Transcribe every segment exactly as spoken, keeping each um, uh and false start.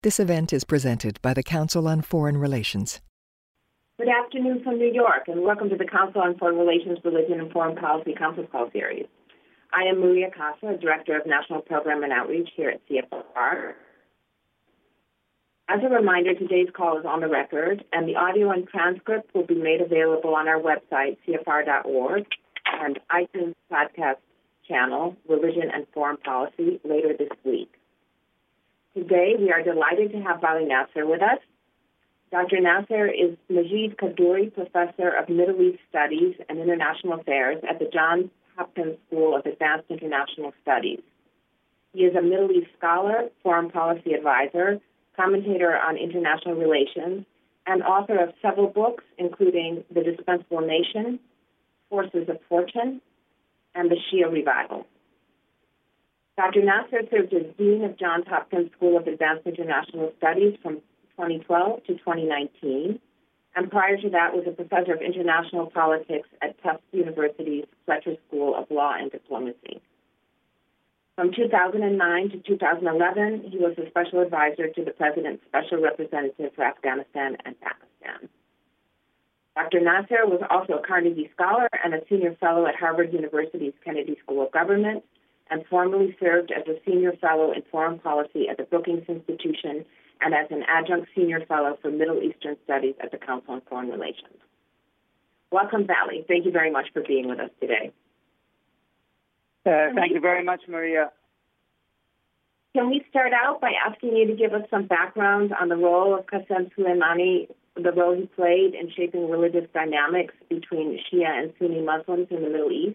This event is presented by the Council on Foreign Relations. Good afternoon from New York, and welcome to the Council on Foreign Relations, Religion, and Foreign Policy Conference Call Series. I am Maria Casa, Director of National Program and Outreach here at C F R. As a reminder, today's call is on the record, and the audio and transcript will be made available on our website, C F R dot org, and iTunes podcast channel, Religion and Foreign Policy, later this week. Today, we are delighted to have Vali Nasser with us. Doctor Nasser is Majid Kadoorie Professor of Middle East Studies and International Affairs at the Johns Hopkins School of Advanced International Studies. He is a Middle East scholar, foreign policy advisor, commentator on international relations, and author of several books, including The Dispensable Nation, Forces of Fortune, and The Shia Revival. Doctor Nasser served as Dean of Johns Hopkins School of Advanced International Studies from twenty twelve to twenty nineteen, and prior to that was a professor of international politics at Tufts University's Fletcher School of Law and Diplomacy. From two thousand nine to two thousand eleven, he was a special advisor to the President's Special Representative for Afghanistan and Pakistan. Doctor Nasser was also a Carnegie Scholar and a Senior Fellow at Harvard University's Kennedy School of Government, and formerly served as a Senior Fellow in Foreign Policy at the Brookings Institution and as an Adjunct Senior Fellow for Middle Eastern Studies at the Council on Foreign Relations. Welcome, Vali. Thank you very much for being with us today. Uh, thank you very much, Maria. Can we start out by asking you to give us some background on the role of Qasem Soleimani, the role he played in shaping religious dynamics between Shia and Sunni Muslims in the Middle East?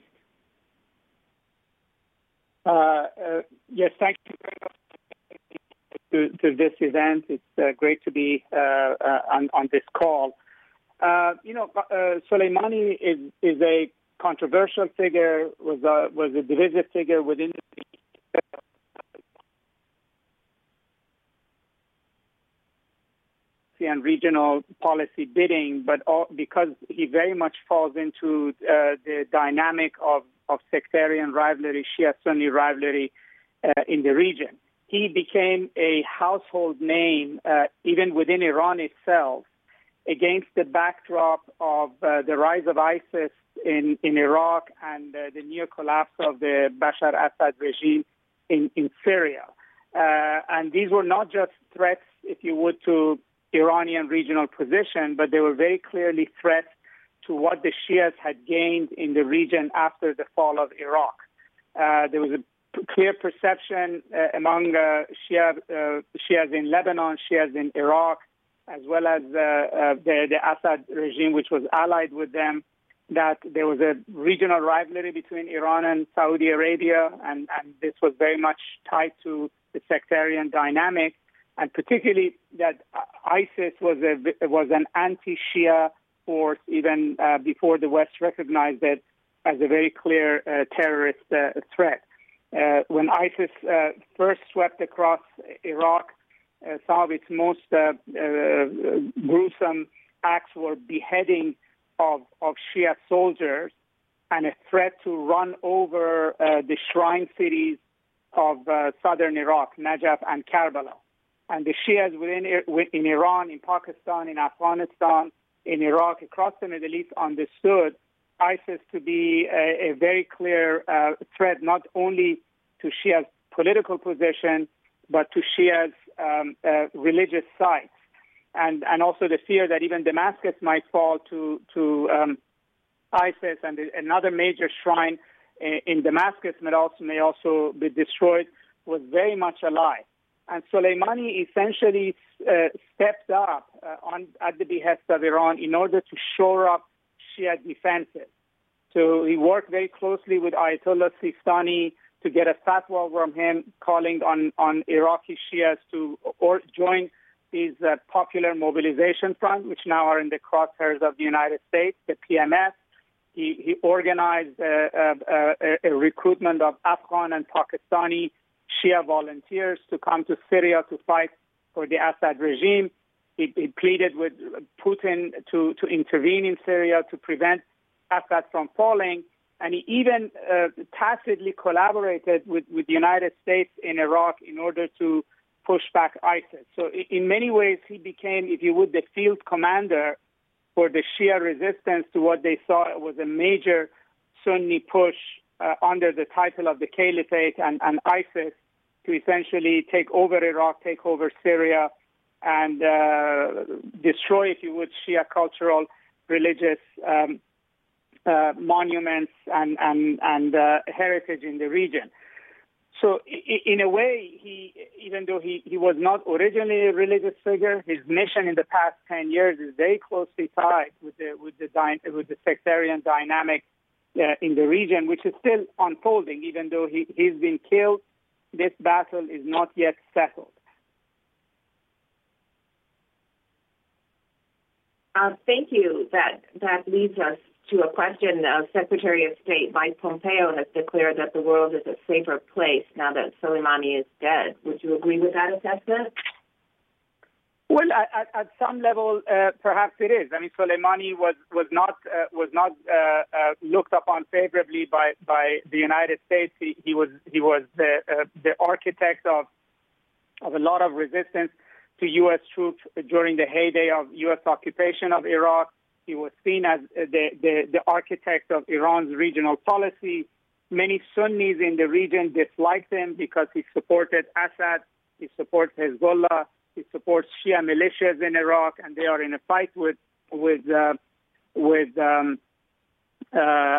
Uh, uh, yes, thank you very much to, to this event. It's uh, great to be uh, uh, on, on this call. Uh, you know, uh, Soleimani is is a controversial figure, was a, was a divisive figure within the and regional policy bidding, but all, because he very much falls into uh, the dynamic of of sectarian rivalry, Shia-Sunni rivalry uh, in the region. He became a household name, uh, even within Iran itself, against the backdrop of uh, the rise of ISIS in, in Iraq and uh, the near collapse of the Bashar Assad regime in, in Syria. Uh, and these were not just threats, if you would, to Iranian regional position, but they were very clearly threats to what the Shias had gained in the region after the fall of Iraq. Uh, there was a p- clear perception uh, among uh, Shia, uh, Shias in Lebanon, Shias in Iraq, as well as uh, uh, the, the Assad regime, which was allied with them, that there was a regional rivalry between Iran and Saudi Arabia, and, and this was very much tied to the sectarian dynamic, and particularly that ISIS was a was an anti-Shia force even uh, before the West recognized it as a very clear uh, terrorist uh, threat. Uh, when ISIS uh, first swept across Iraq, uh, some of its most uh, uh, gruesome acts were beheading of, of Shia soldiers and a threat to run over uh, the shrine cities of uh, southern Iraq, Najaf and Karbala. And the Shias within in Iran, in Pakistan, in Afghanistan, in Iraq, across the Middle East, understood ISIS to be a, a very clear uh, threat, not only to Shia's political position, but to Shia's um, uh, religious sites. And, and also the fear that even Damascus might fall to, to um, ISIS, and another major shrine in, in Damascus may also, may also be destroyed, was very much alive. And Soleimani essentially uh, stepped up uh, on, at the behest of Iran in order to shore up Shia defenses. So he worked very closely with Ayatollah Sistani to get a fatwa from him calling on, on Iraqi Shias to or join these uh, popular mobilization front, which now are in the crosshairs of the United States, the P M S. He, he organized uh, uh, uh, a recruitment of Afghan and Pakistani Shia volunteers to come to Syria to fight for the Assad regime. He, he pleaded with Putin to, to intervene in Syria to prevent Assad from falling. And he even uh, tacitly collaborated with, with the United States in Iraq in order to push back ISIS. So in many ways, he became, if you would, the field commander for the Shia resistance to what they saw was a major Sunni push uh, under the title of the Caliphate and, and ISIS to essentially take over Iraq, take over Syria, and uh, destroy, if you would, Shia cultural, religious um, uh, monuments and, and, and uh, heritage in the region. So in a way, he, even though he, he was not originally a religious figure, his mission in the past ten years is very closely tied with the with the dy- with the sectarian dynamic uh, in the region, which is still unfolding. Even though he, he's been killed, this battle is not yet settled. Uh, thank you. That that leads us to a question. Uh, Secretary of State Mike Pompeo has declared that the world is a safer place now that Soleimani is dead. Would you agree with that assessment? Well, at, at some level, uh, perhaps it is. I mean, Soleimani was was not uh, was not uh, uh, looked upon favorably by, by the United States. He, he was he was the uh, the architect of of a lot of resistance to U S troops during the heyday of U S occupation of Iraq. He was seen as the, the, the architect of Iran's regional policy. Many Sunnis in the region disliked him because he supported Assad, he supports Hezbollah, he supports Shia militias in Iraq, and they are in a fight with with uh, with um, uh, uh,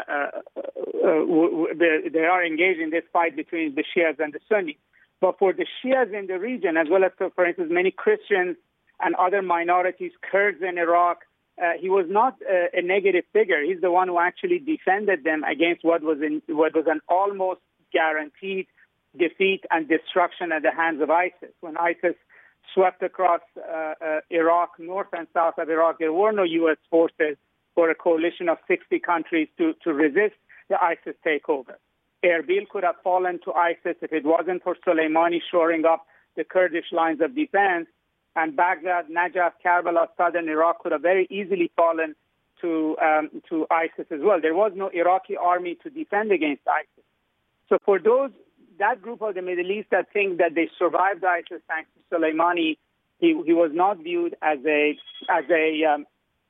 uh, w- w- they are engaged in this fight between the Shias and the Sunnis. But for the Shias in the region, as well as, for instance, many Christians and other minorities, Kurds in Iraq, uh, he was not uh, a negative figure. He's the one who actually defended them against what was in, what was an almost guaranteed defeat and destruction at the hands of ISIS. When ISIS swept across uh, uh, Iraq, north and south of Iraq, there were no U S forces or a coalition of sixty countries to, to resist the ISIS takeover. Erbil could have fallen to ISIS if it wasn't for Soleimani shoring up the Kurdish lines of defense, and Baghdad, Najaf, Karbala, southern Iraq could have very easily fallen to um, to ISIS as well. There was no Iraqi army to defend against ISIS. So for those, that group of the Middle East that think that they survived ISIS thanks to Soleimani, he, he was not viewed as a as a um,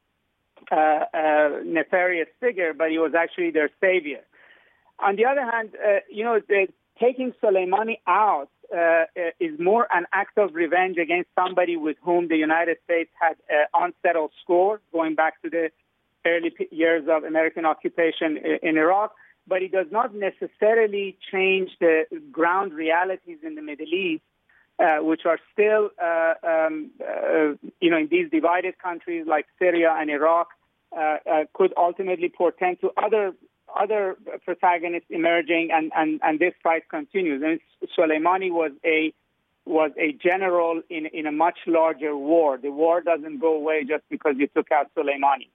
uh, uh, nefarious figure, but he was actually their savior. On the other hand, uh, you know, the, taking Soleimani out uh, uh, is more an act of revenge against somebody with whom the United States had an unsettled score going back to the early p- years of American occupation in, in Iraq. But it does not necessarily change the ground realities in the Middle East, uh, which are still, uh, um, uh, you know, in these divided countries like Syria and Iraq, uh, uh, could ultimately portend to other other protagonists emerging, and, and, and this fight continues. And Soleimani was a was a general in, in a much larger war. The war doesn't go away just because you took out Soleimani.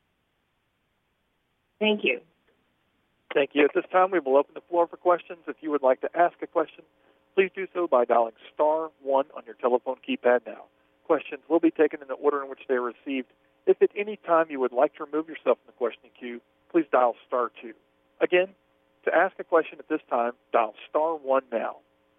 Thank you. Thank you. At this time, we will open the floor for questions. If you would like to ask a question, please do so by dialing star one on your telephone keypad now. Questions will be taken in the order in which they are received. If at any time you would like to remove yourself from the questioning queue, please dial star two. Again, to ask a question at this time, dial star one now.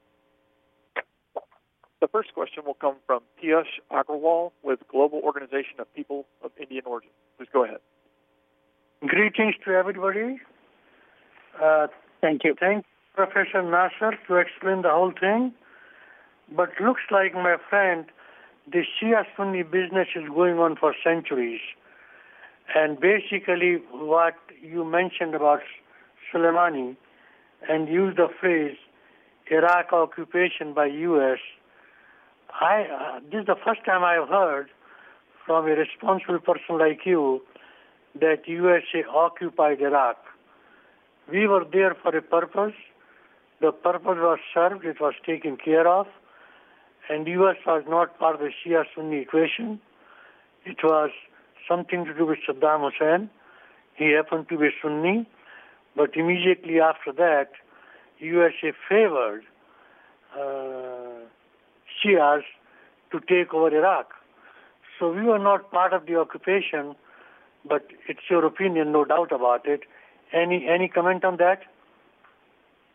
The first question will come from Piyush Agrawal with Global Organization of People of Indian Origin. Please go ahead. Greetings to everybody. Uh, Thank you. Thank Professor Nasser to explain the whole thing. But looks like, my friend, the Shia-Sunni business is going on for centuries. And basically what you mentioned about Soleimani and used the phrase Iraq occupation by U S, I, uh, this is the first time I've heard from a responsible person like you that U S A occupied Iraq. We were there for a purpose. The purpose was served. It was taken care of. And U S was not part of the Shia-Sunni equation. It was something to do with Saddam Hussein. He happened to be Sunni. But immediately after that, U S A favored uh, Shias to take over Iraq. So we were not part of the occupation, but it's your opinion, no doubt about it. Any any comment on that?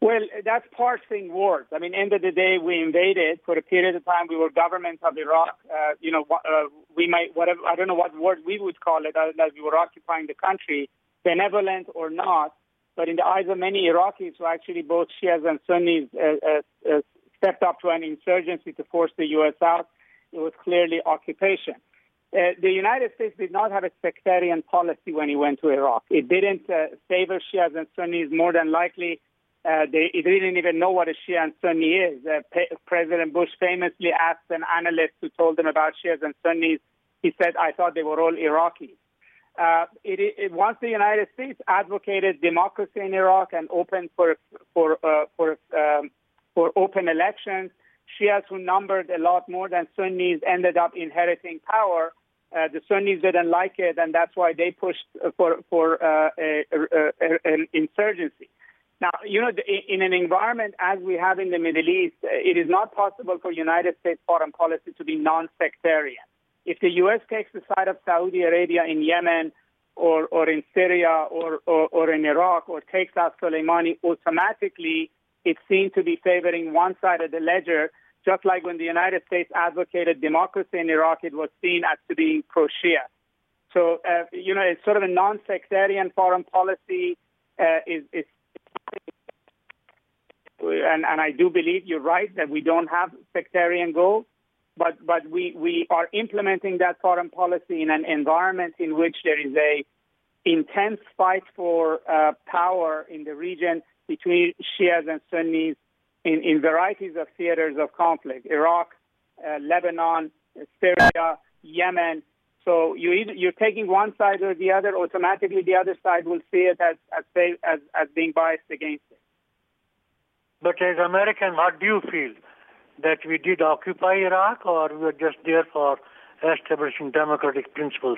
Well, that's parsing words. I mean, end of the day, we invaded for a period of time. We were government of Iraq. Uh, you know, uh, we might, whatever, I don't know what word we would call it, uh, as we were occupying the country, benevolent or not. But in the eyes of many Iraqis, who actually both Shias and Sunnis uh, uh, uh, stepped up to an insurgency to force the U S out, it was clearly occupation. Uh, the United States did not have a sectarian policy when it went to Iraq. It didn't uh, favor Shias and Sunnis. More than likely, uh, they it didn't even know what a Shia and Sunni is. Uh, P- President Bush famously asked an analyst who told him about Shias and Sunnis, he said, I thought they were all Iraqis. Uh, it, it, once the United States advocated democracy in Iraq and opened for for uh, for um, for open elections, Shias who numbered a lot more than Sunnis ended up inheriting power. Uh, the Sunnis didn't like it, and that's why they pushed for for uh, a, a, a, an insurgency. Now, you know, in an environment as we have in the Middle East, it is not possible for United States foreign policy to be non-sectarian. If the U S takes the side of Saudi Arabia in Yemen or, or in Syria or, or, or in Iraq or takes out Soleimani, automatically it's seen to be favoring one side of the ledger, just like when the United States advocated democracy in Iraq, it was seen as to being pro-Shia. So, uh, you know, it's sort of a non-sectarian foreign policy uh, is, is and, and I do believe you're right that we don't have sectarian goals. But but we, we are implementing that foreign policy in an environment in which there is a intense fight for uh, power in the region between Shias and Sunnis in, in varieties of theaters of conflict: Iraq, uh, Lebanon, Syria, Yemen. So you either, you're taking one side or the other. Automatically, the other side will see it as as as, as being biased against it. But as American, what do you feel? That we did occupy Iraq, or we were just there for establishing democratic principles?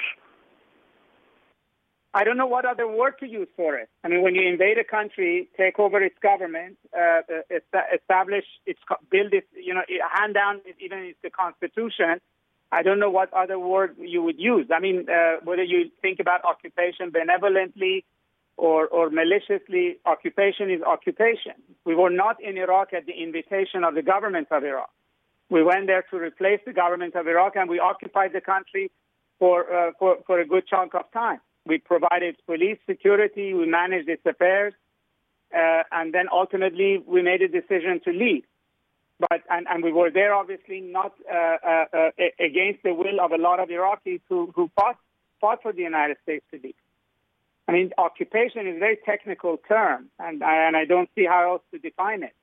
I don't know what other word to use for it. I mean, when you invade a country, take over its government, uh, establish its, build its, you know, hand down even its the constitution, I don't know what other word you would use. I mean, uh, whether you think about occupation benevolently or, or maliciously, occupation is occupation. We were not in Iraq at the invitation of the government of Iraq. We went there to replace the government of Iraq, and we occupied the country for, uh, for, for a good chunk of time. We provided police security, we managed its affairs, uh, and then ultimately we made a decision to leave. But and, and we were there, obviously, not uh, uh, uh, against the will of a lot of Iraqis who, who fought, fought for the United States to leave. I mean, occupation is a very technical term, and I, and I don't see how else to define it.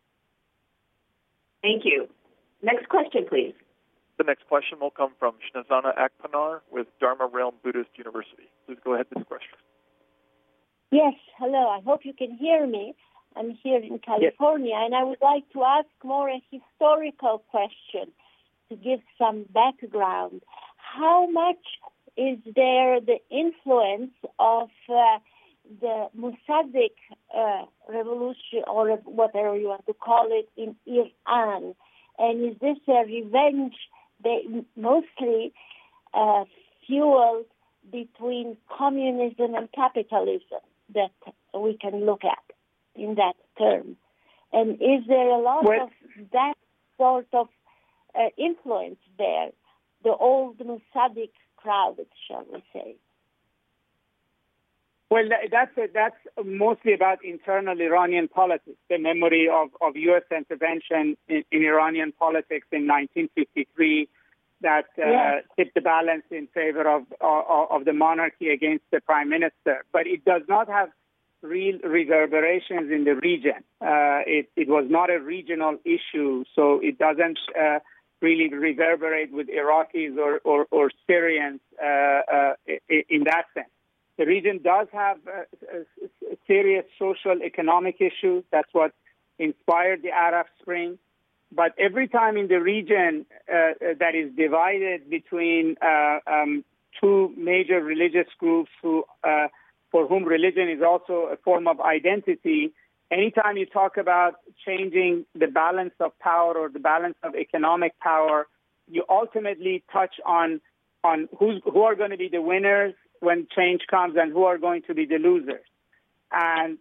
Thank you. Next question, please. The next question will come from Snezana Akpanar with Dharma Realm Buddhist University. Please go ahead with the question. Yes, hello. I hope you can hear me. I'm here in California, yes. And I would like to ask more a historical question to give some background. How much is there the influence of uh, the Mossadegh uh, revolution, or whatever you want to call it, in Iran? And is this a revenge they mostly uh, fueled between communism and capitalism that we can look at in that term? And is there a lot well, of that sort of uh, influence there, the old Mossadegh crowd, shall we say? Well, that's a, that's mostly about internal Iranian politics, the memory of, of U S intervention in, in Iranian politics in nineteen fifty-three that uh, yes. tipped the balance in favor of, of of the monarchy against the prime minister. But it does not have real reverberations in the region. Uh, it, it was not a regional issue, so it doesn't uh, really reverberate with Iraqis or, or, or Syrians uh, uh, in that sense. The region does have uh, serious social economic issues. That's what inspired the Arab Spring. But every time in the region uh, that is divided between uh, um, two major religious groups who, uh, for whom religion is also a form of identity, anytime you talk about changing the balance of power or the balance of economic power, you ultimately touch on on who's, who are going to be the winners when change comes and who are going to be the losers. And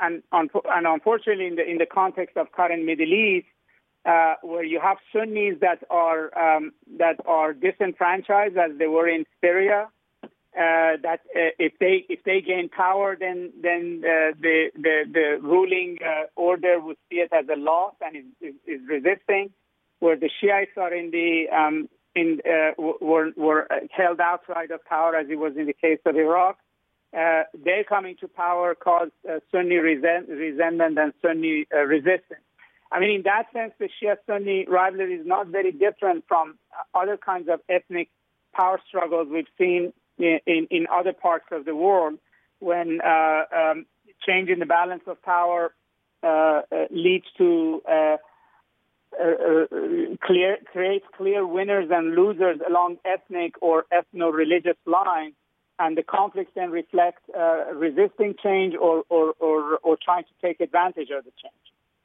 and, and unfortunately, in the in the context of current Middle East, uh, where you have Sunnis that are um, that are disenfranchised, as they were in Syria, uh, that uh, if they if they gain power, then then uh, the, the the ruling uh, order would see it as a loss and is, is, is resisting. Where the Shiites are in the um, in uh, were were held outside of power, as it was in the case of Iraq. Uh, their coming to power caused uh, Sunni resent, resentment and Sunni uh, resistance. I mean, in that sense, the Shia-Sunni rivalry is not very different from other kinds of ethnic power struggles we've seen in, in, in other parts of the world when uh, um, change in the balance of power uh, uh, leads to uh, uh, uh, clear creates clear winners and losers along ethnic or ethno-religious lines. And the conflicts then reflect uh, resisting change or, or, or, or trying to take advantage of the change.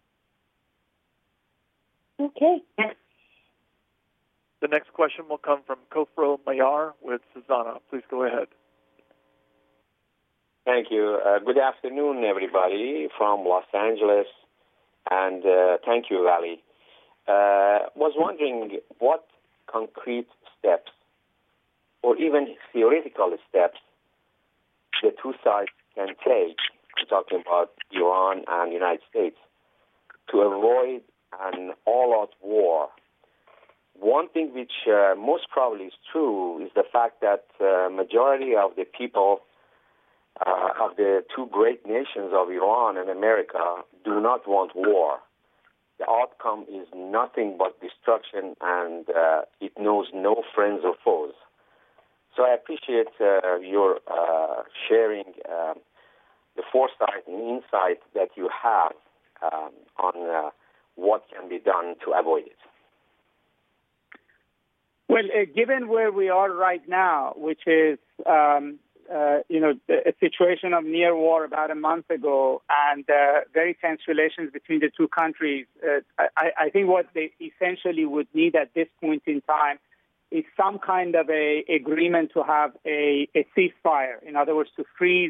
Okay. The next question will come from Kofro Mayar with Susanna. Please go ahead. Thank you. Uh, good afternoon, everybody, from Los Angeles. And uh, thank you, Vali. Uh, was wondering what concrete steps or even theoretical steps the two sides can take, I'm talking about Iran and the United States, to avoid an all-out war. One thing which uh, most probably is true is the fact that uh, majority of the people uh, of the two great nations of Iran and America do not want war. The outcome is nothing but destruction, and uh, it knows no friends or foes. So I appreciate uh, your uh, sharing uh, the foresight and insight that you have um, on uh, what can be done to avoid it. Well, uh, given where we are right now, which is, um, uh, you know, a situation of near war about a month ago and uh, very tense relations between the two countries, uh, I, I think what they essentially would need at this point in time is some kind of a agreement to have a, a ceasefire. In other words, to freeze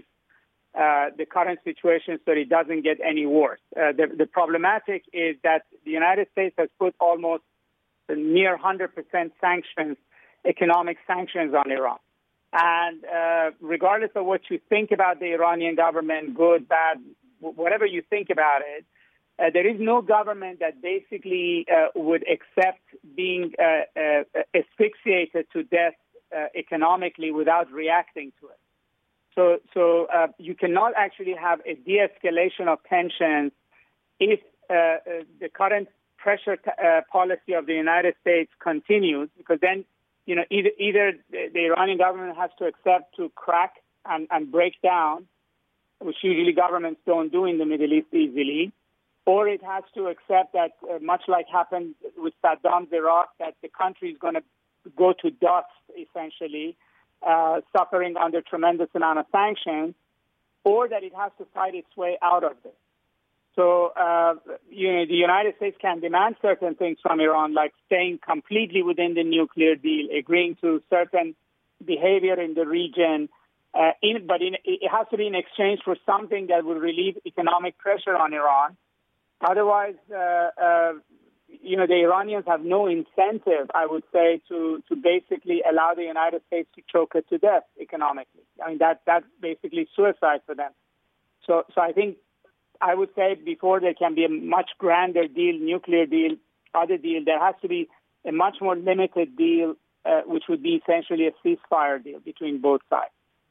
uh, the current situation so it doesn't get any worse. Uh, the, the problematic is that the United States has put almost near one hundred percent sanctions, economic sanctions on Iran. And uh, regardless of what you think about the Iranian government, good, bad, whatever you think about it, Uh, there is no government that basically uh, would accept being uh, uh, asphyxiated to death uh, economically without reacting to it. So, so uh, you cannot actually have a de-escalation of tensions if uh, uh, the current pressure t- uh, policy of the United States continues, because then, you know, either, either the, the Iranian government has to accept to crack and, and break down, which usually governments don't do in the Middle East easily, or it has to accept that, uh, much like happened with Saddam's Iraq, that the country is going to go to dust, essentially, uh, suffering under tremendous amount of sanctions, or that it has to fight its way out of this. So, uh, you know, the United States can demand certain things from Iran, like staying completely within the nuclear deal, agreeing to certain behavior in the region, uh, in, but in, it has to be in exchange for something that will relieve economic pressure on Iran. Otherwise, uh, uh, you know, the Iranians have no incentive, I would say, to, to basically allow the United States to choke it to death economically. I mean, that that's basically suicide for them. So, so I think I would say before there can be a much grander deal, nuclear deal, other deal, there has to be a much more limited deal, uh, which would be essentially a ceasefire deal between both sides.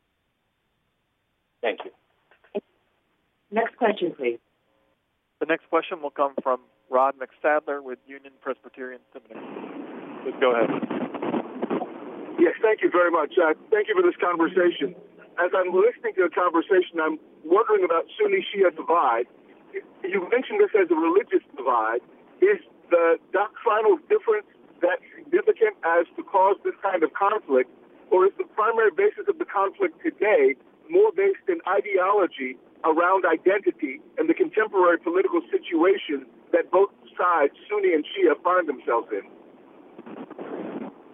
Thank you. Next question, please. The next question will come from Rod McStadler with Union Presbyterian Seminary. Please go ahead. Yes, thank you very much. Uh, thank you for this conversation. As I'm listening to the conversation, I'm wondering about Sunni-Shia divide. You mentioned this as a religious divide. Is the doctrinal difference that significant as to cause this kind of conflict, or is the primary basis of the conflict today more based in ideology around identity and the contemporary political situation that both sides, Sunni and Shia, find themselves in?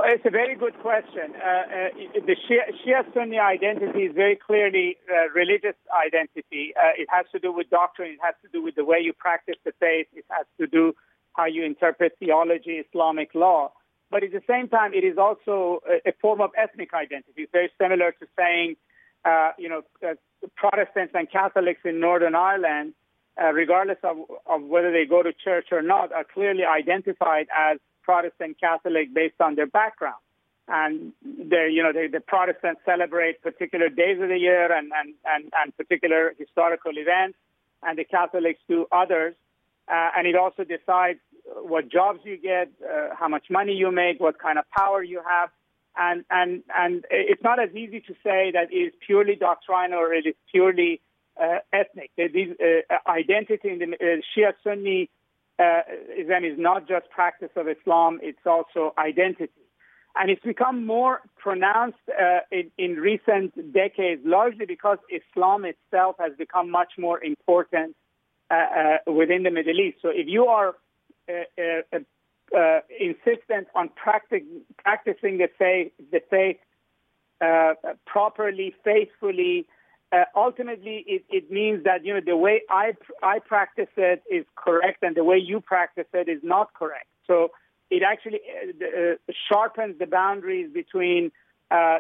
Well, it's a very good question. Uh, uh, the Shia, Shia-Sunni identity is very clearly uh, religious identity. Uh, it has to do with doctrine. It has to do with the way you practice the faith. It has to do how you interpret theology, Islamic law. But at the same time, it is also a, a form of ethnic identity. It's very similar to saying, uh, you know, uh, Protestants and Catholics in Northern Ireland, uh, regardless of, of whether they go to church or not, are clearly identified as Protestant Catholic based on their background. And they, you know, they, the Protestants celebrate particular days of the year and, and, and, and particular historical events, and the Catholics do others. Uh, and it also decides what jobs you get, uh, how much money you make, what kind of power you have. And, and, and it's not as easy to say that it is purely doctrinal or it is purely uh, ethnic. These uh, identity in the uh, Shia-Sunni Uh, Islam is not just practice of Islam, it's also identity. And it's become more pronounced uh, in, in recent decades, largely because Islam itself has become much more important uh, uh, within the Middle East. So if you are uh, uh, uh, insistent on practic- practicing the faith, the faith uh, properly, faithfully, Uh, ultimately, it, it means that, you know, the way I, I practice it is correct and the way you practice it is not correct. So it actually uh, uh, sharpens the boundaries between uh, uh,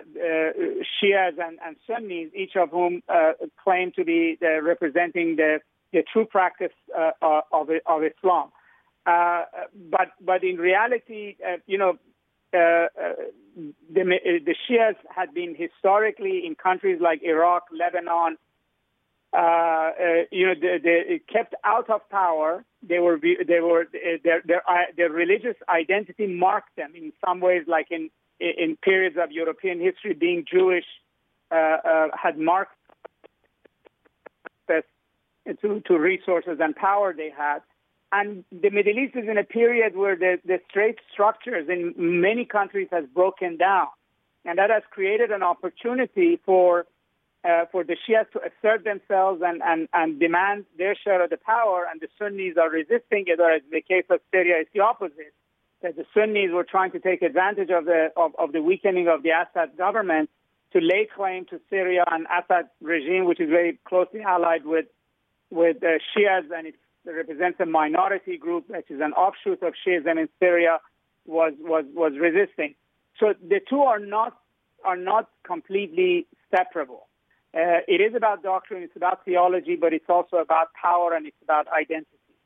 Shias and, and Sunnis, each of whom uh, claim to be uh, representing the, the true practice uh, of, of Islam. Uh, but, but in reality, uh, you know, Uh, uh, the, the Shias had been historically in countries like Iraq, Lebanon, uh, uh, you know, they, they kept out of power. They were, they were, their, their, their religious identity marked them in some ways, like in in periods of European history, being Jewish uh, uh, had marked access to, to resources and power they had. And the Middle East is in a period where the, the state structures in many countries has broken down. And that has created an opportunity for uh, for the Shias to assert themselves and, and, and demand their share of the power, and the Sunnis are resisting it, or in the case of Syria, it's the opposite, that the Sunnis were trying to take advantage of the of, of the weakening of the Assad government to lay claim to Syria and Assad regime, which is very closely allied with, with uh, Shias, and it's that represents a minority group, which is an offshoot of Shiism in Syria, was was was resisting. So the two are not are not completely separable. Uh, it is about doctrine, it's about theology, but it's also about power and it's about identity.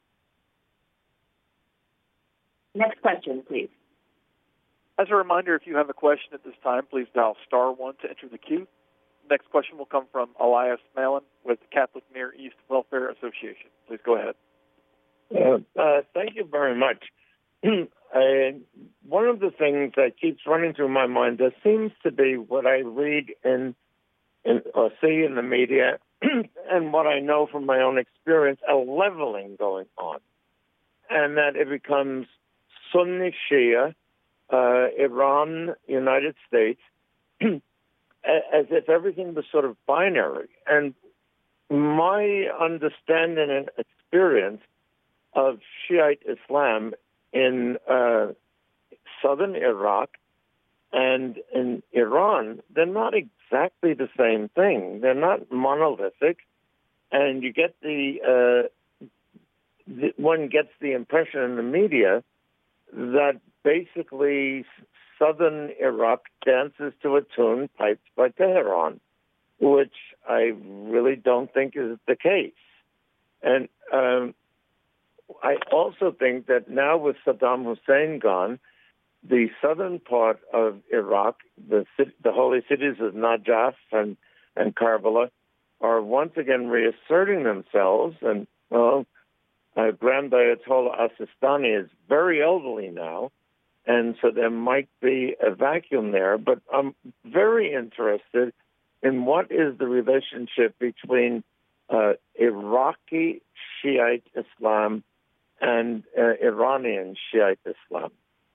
Next question, please. As a reminder, if you have a question at this time, please dial star one to enter the queue. Next question will come from Elias Malin with the Catholic Near East Welfare Association. Please go ahead. Uh, uh, thank you very much. uh, one of the things that keeps running through my mind, there seems to be what I read in, in or see in the media and what I know from my own experience, a leveling going on. And that it becomes Sunni Shia, uh, Iran, United States, as if everything was sort of binary. And my understanding and experience of Shiite Islam in uh, southern Iraq and in Iran, they're not exactly the same thing. They're not monolithic. And you get the, uh, the one gets the impression in the media that basically southern Iraq dances to a tune piped by Tehran, which I really don't think is the case. And um, I also think that now with Saddam Hussein gone, the southern part of Iraq, the, the holy cities of Najaf and, and Karbala, are once again reasserting themselves. And, well, uh, Grand Ayatollah As-Sistani is very elderly now, and so there might be a vacuum there. But I'm very interested in what is the relationship between uh, Iraqi Shiite Islam and uh, Iranian Shiite Islam.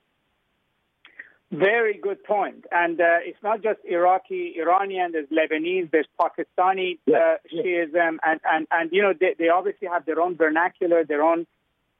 Very good point. And uh, it's not just Iraqi, Iranian, there's Lebanese, there's Pakistani uh, yeah. Shiism. And, and, and, you know, they, they obviously have their own vernacular, their own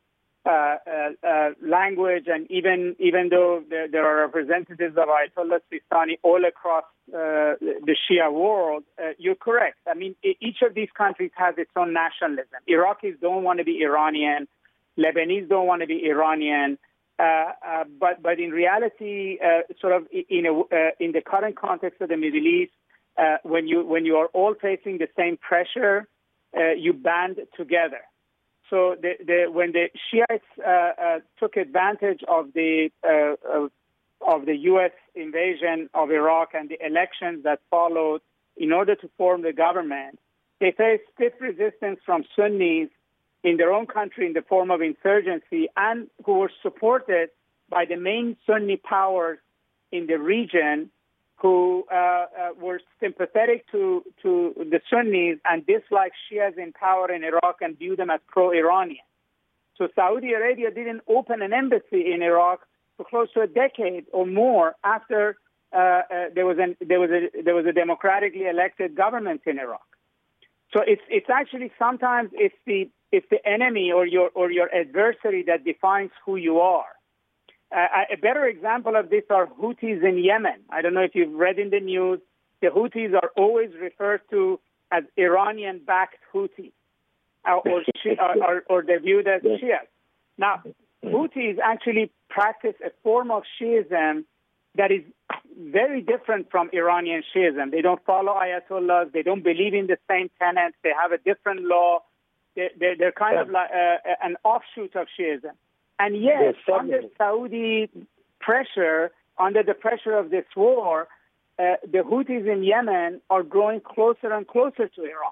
uh, uh, uh, language, and even even though there, there are representatives of Ayatollah Sistani all across uh, the Shia world, uh, you're correct. I mean, each of these countries has its own nationalism. Iraqis don't want to be Iranian. Lebanese don't want to be Iranian. Uh, uh, but but in reality, uh, sort of in a, uh, in the current context of the Middle East, uh, when you when you are all facing the same pressure, uh, you band together. So the, the, when the Shiites uh, uh, took advantage of the uh, of, of the U S invasion of Iraq and the elections that followed in order to form the government, they faced stiff resistance from Sunnis in their own country in the form of insurgency, and who were supported by the main Sunni powers in the region, who uh, uh, were sympathetic to, to the Sunnis and disliked Shias in power in Iraq and viewed them as pro-Iranian. So Saudi Arabia didn't open an embassy in Iraq for close to a decade or more after uh, uh, there was an, there was a there was a democratically elected government in Iraq. So it's it's actually sometimes it's the it's the enemy or your or your adversary that defines who you are. Uh, a better example of this are Houthis in Yemen. I don't know if you've read in the news. The Houthis are always referred to as Iranian-backed Houthis, uh, or, or, or, or they're viewed as Shias. Now, Houthis actually practice a form of Shiism that is very different from Iranian Shiism. They don't follow Ayatollahs. They don't believe in the same tenets. They have a different law. They're, they're, they're kind of like uh, an offshoot of Shiism. And yet, under Saudi pressure, under the pressure of this war, uh, the Houthis in Yemen are growing closer and closer to Iran.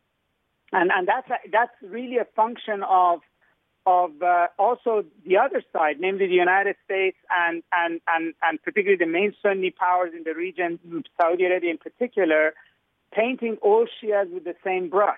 And and that's a, that's really a function of of uh, also the other side, namely the United States and, and, and, and particularly the main Sunni powers in the region, Saudi Arabia in particular, painting all Shias with the same brush.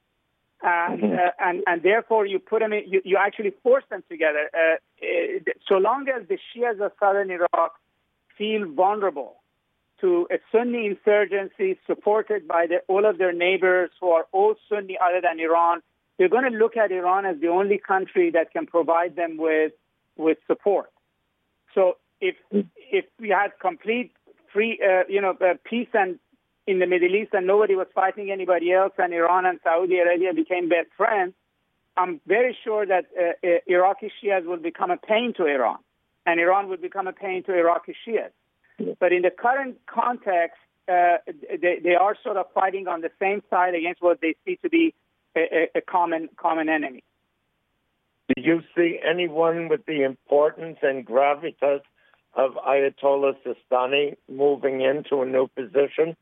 And, uh, and and therefore you put them in, you, you actually force them together. Uh, uh, so long as the Shias of southern Iraq feel vulnerable to a Sunni insurgency supported by the, all of their neighbors who are all Sunni other than Iran, they're going to look at Iran as the only country that can provide them with with support. So if if we had complete free, uh, you know, uh, peace and in the Middle East and nobody was fighting anybody else and Iran and Saudi Arabia became best friends, I'm very sure that uh, uh, Iraqi Shias will become a pain to Iran and Iran would become a pain to Iraqi Shias. But in the current context, uh, they, they are sort of fighting on the same side against what they see to be a, a common common enemy. Do you see anyone with the importance and gravitas of Ayatollah Sistani moving into a new position?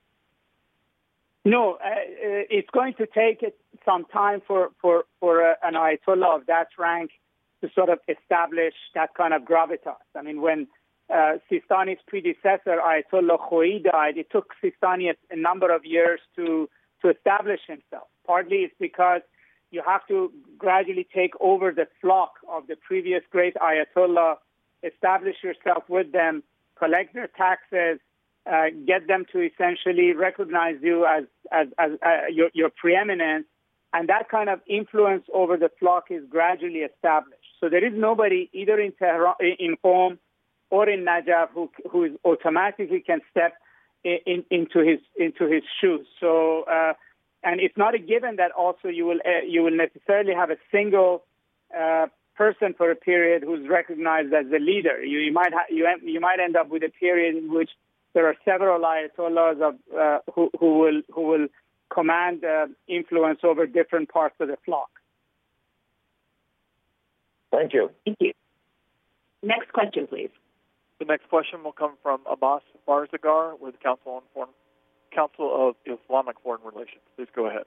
No, uh, it's going to take some time for, for, for uh, an Ayatollah of that rank to sort of establish that kind of gravitas. I mean, when uh, Sistani's predecessor, Ayatollah Khoi, died, it took Sistani a, a number of years to, to establish himself. Partly it's because you have to gradually take over the flock of the previous great Ayatollah, establish yourself with them, collect their taxes, Uh, get them to essentially recognize you as as, as uh, your, your preeminence, and that kind of influence over the flock is gradually established. So there is nobody either in Tehran, in Qom or in Najaf who who is automatically can step in, in, into his into his shoes. So uh, and it's not a given that also you will uh, you will necessarily have a single uh, person for a period who's recognized as the leader. You, you might ha- you you might end up with a period in which there are several Ayatollahs of, uh, who, who will who will command uh, influence over different parts of the flock. Thank you. Thank you. Next question, please. The next question will come from Abbas Barzagar with Council on Foreign Council of Islamic Foreign Relations. Please go ahead.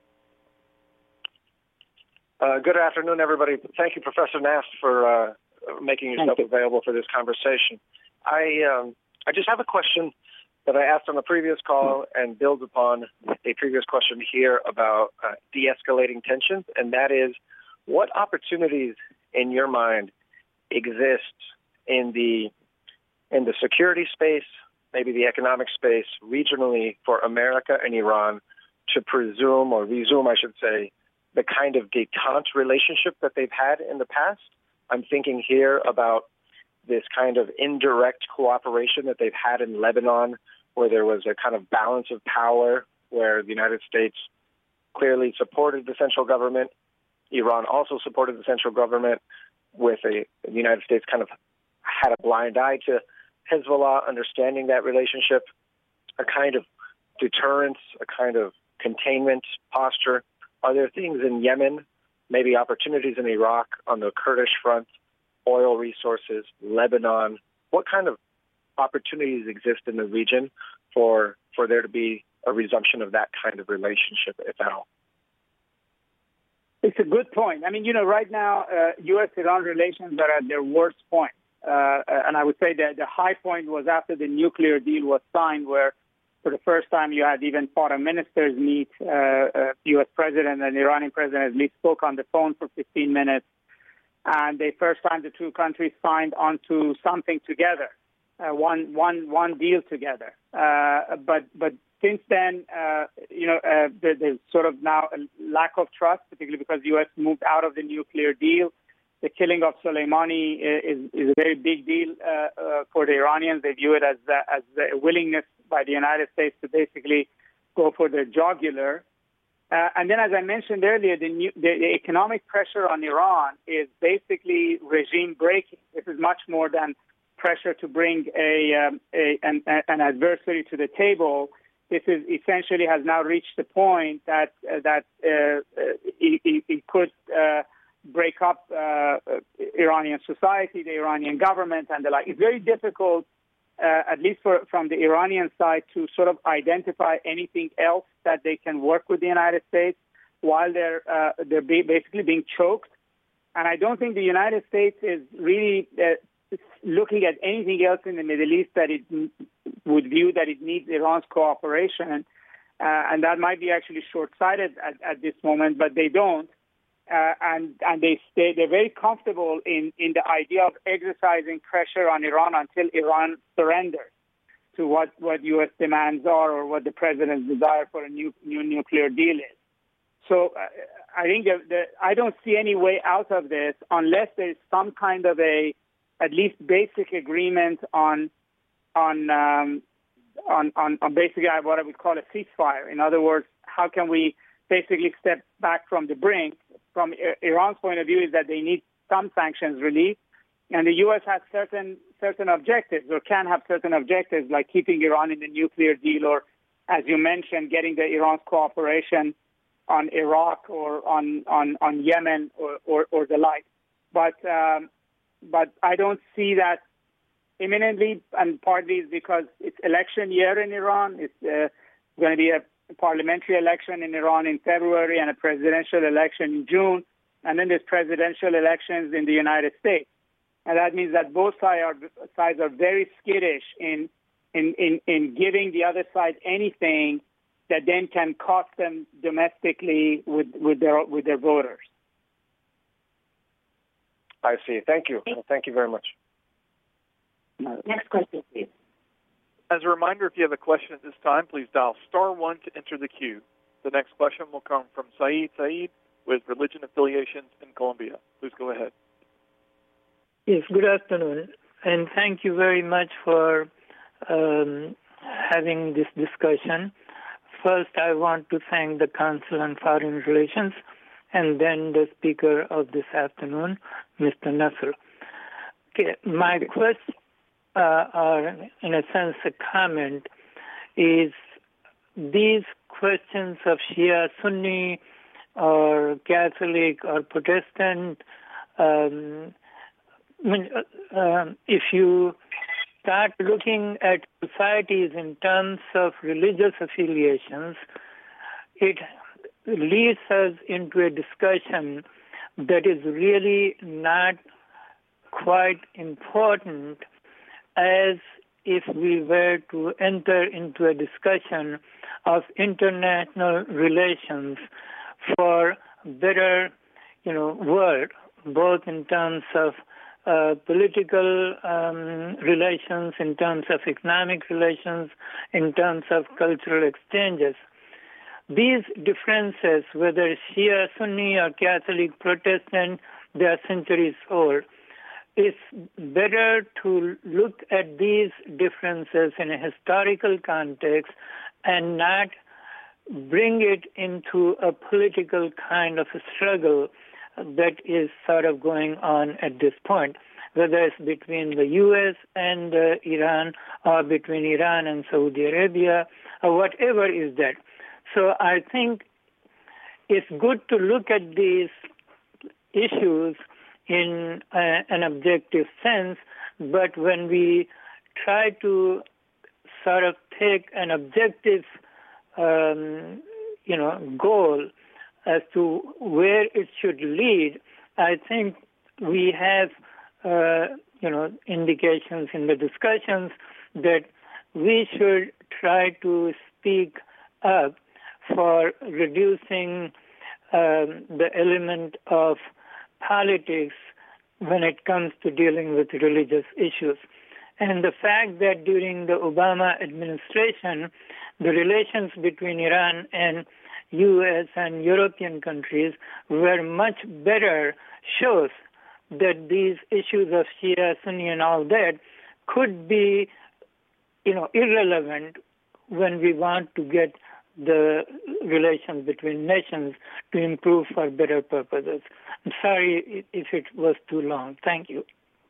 Uh, good afternoon, everybody. Thank you, Professor Nast, for uh, making yourself you. available for this conversation. I um, I just have a question that I asked on the previous call and builds upon a previous question here about uh, de-escalating tensions, and that is, what opportunities in your mind exist in the in the security space, maybe the economic space, regionally for America and Iran to presume or resume, I should say, the kind of détente relationship that they've had in the past, I'm thinking here about this kind of indirect cooperation that they've had in Lebanon, where there was a kind of balance of power, where the United States clearly supported the central government. Iran also supported the central government, with a, the United States kind of had a blind eye to Hezbollah, understanding that relationship, a kind of deterrence, a kind of containment posture. Are there things in Yemen, maybe opportunities in Iraq, on the Kurdish front, oil resources, Lebanon? What kind of opportunities exist in the region for for there to be a resumption of that kind of relationship, if at all? It's a good point. I mean, you know, right now, uh, U S Iran relations are at their worst point. Uh, and I would say that the high point was after the nuclear deal was signed, where for the first time you had even foreign ministers meet. Uh, uh, U S president and Iranian president at least spoke on the phone for fifteen minutes. And the first time the two countries signed onto something together, uh, one, one, one deal together. Uh, but, but since then, uh, you know, uh, there, there's sort of now a lack of trust, particularly because the U S moved out of the nuclear deal. The killing of Soleimani is, is a very big deal uh, uh, for the Iranians. They view it as, uh, as a willingness by the United States to basically go for their jugular. Uh, and then, as I mentioned earlier, the, new, the, the economic pressure on Iran is basically regime breaking. This is much more than pressure to bring a, um, a an, an adversary to the table. This is essentially has now reached the point that uh, that uh, it, it, it could uh, break up uh, Iranian society, the Iranian government, and the like. It's very difficult, uh, at least for, from the Iranian side, to sort of identify anything else that they can work with the United States while they're uh, they're be basically being choked. And I don't think the United States is really uh, looking at anything else in the Middle East that it would view that it needs Iran's cooperation. Uh, and that might be actually short-sighted at, at this moment, but they don't. Uh, and and they stay, they're very comfortable in, in the idea of exercising pressure on Iran until Iran surrenders to what, what U S demands are or what the president's desire for a new, new nuclear deal is. So uh, I think that, that I don't see any way out of this unless there's some kind of a at least basic agreement on on um, on, on on basically what I would call a ceasefire. In other words, how can we basically step back from the brink? From Iran's point of view, is that they need some sanctions relief, and the U S has certain certain objectives, or can have certain objectives, like keeping Iran in the nuclear deal, or, as you mentioned, getting the Iran's cooperation on Iraq or on on, on Yemen or, or, or the like. But um, but I don't see that imminently, and partly is because it's election year in Iran. It's uh, going to be a parliamentary election in Iran in February and a presidential election in June, and then there's presidential elections in the United States. And that means that both sides are, sides are very skittish in, in, in, in giving the other side anything that then can cost them domestically with, with, their, with their voters. I see. Thank you. Thank you very much. Next question, please. As a reminder, if you have a question at this time, please dial star one to enter the queue. The next question will come from Saeed Saeed with Religion Affiliations in Colombia. Please go ahead. Yes, good afternoon, and thank you very much for um, having this discussion. First, I want to thank the Council on Foreign Relations and then the speaker of this afternoon, Mister Nasser. Okay, my question, uh, or in a sense a comment, is these questions of Shia, Sunni, or Catholic, or Protestant, um, I mean, uh, um, if you start looking at societies in terms of religious affiliations, it leads us into a discussion that is really not quite important as if we were to enter into a discussion of international relations for better, you know, world, both in terms of uh, political um, relations, in terms of economic relations, in terms of cultural exchanges. These differences, whether Shia, Sunni, or Catholic, Protestant, they are centuries old. it's better to look at these differences in a historical context and not bring it into a political kind of a struggle that is sort of going on at this point, whether it's between the U S and uh, Iran or between Iran and Saudi Arabia or whatever is that. So I think it's good to look at these issues in uh, an objective sense, but when we try to sort of take an objective, um, you know, goal as to where it should lead, I think we have, uh, you know, indications in the discussions that we should try to speak up for reducing um, the element of politics when it comes to dealing with religious issues. And the fact that during the Obama administration, the relations between Iran and U S and European countries were much better shows that these issues of Shia, Sunni and all that could be, you know, irrelevant when we want to get the relations between nations to improve for better purposes. I'm sorry if it was too long. Thank you.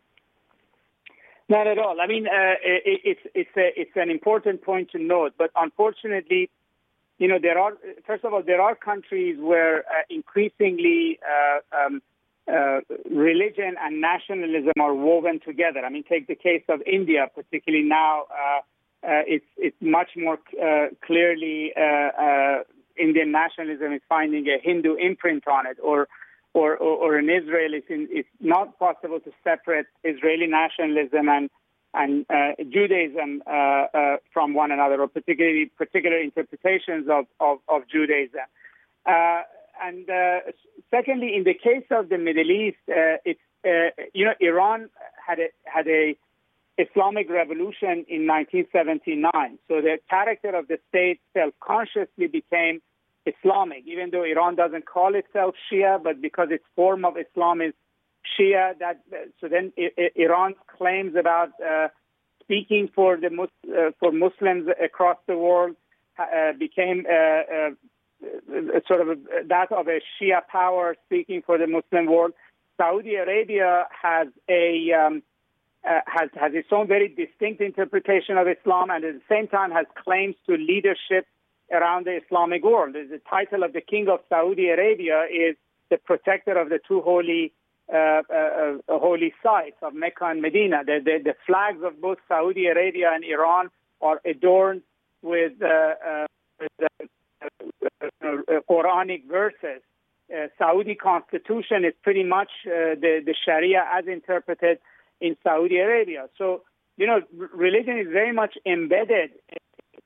Not at all. I mean, uh, it, it's it's a, it's an important point to note, but unfortunately, you know, there are first of all there are countries where uh, increasingly uh, um, uh, religion and nationalism are woven together. I mean, take the case of India, particularly now. Uh, uh, it's it's much more uh, clearly uh, uh, Indian nationalism is finding a Hindu imprint on it, or Or, or, or in Israel, it's, in, it's not possible to separate Israeli nationalism and and uh, Judaism uh, uh, from one another, or particularly particular interpretations of of, of Judaism. Uh, and uh, secondly, in the case of the Middle East, uh, it's uh, you know Iran had a had a Islamic revolution in nineteen seventy-nine, so the character of the state self-consciously became Islamic, even though Iran doesn't call itself Shia, but because its form of Islam is Shia, that so then I, I, Iran's claims about uh, speaking for the Mus, uh, for Muslims across the world uh, became uh, uh, sort of a, that of a Shia power speaking for the Muslim world. Saudi Arabia has a um, uh, has has its own very distinct interpretation of Islam, and at the same time has claims to leadership around the Islamic world. The title of the King of Saudi Arabia is the protector of the two holy uh, uh, holy sites of Mecca and Medina. The, the, the flags of both Saudi Arabia and Iran are adorned with, uh, uh, with uh, uh, Quranic verses. Uh, Saudi constitution is pretty much uh, the, the Sharia as interpreted in Saudi Arabia. So, you know, religion is very much embedded in